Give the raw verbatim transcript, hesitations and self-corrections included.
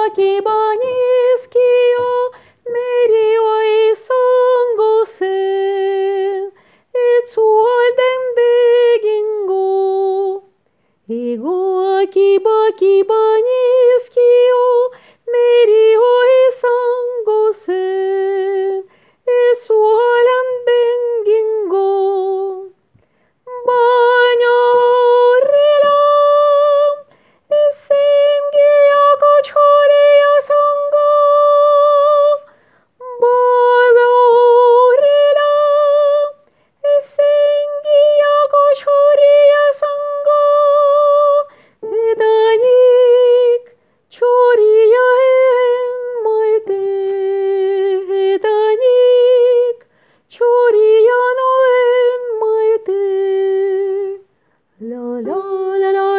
Kibanizkio, merio izango zen, etzualden begingo. Egoak ibaki banizkio, merio izango zen, etzualden begingo. Baina horrela, ezen gehiago txoria zango. Baina horrela, ezen gehiago txoria zango. Edanik txoria maite, edanik txoria noen maite. La la la la.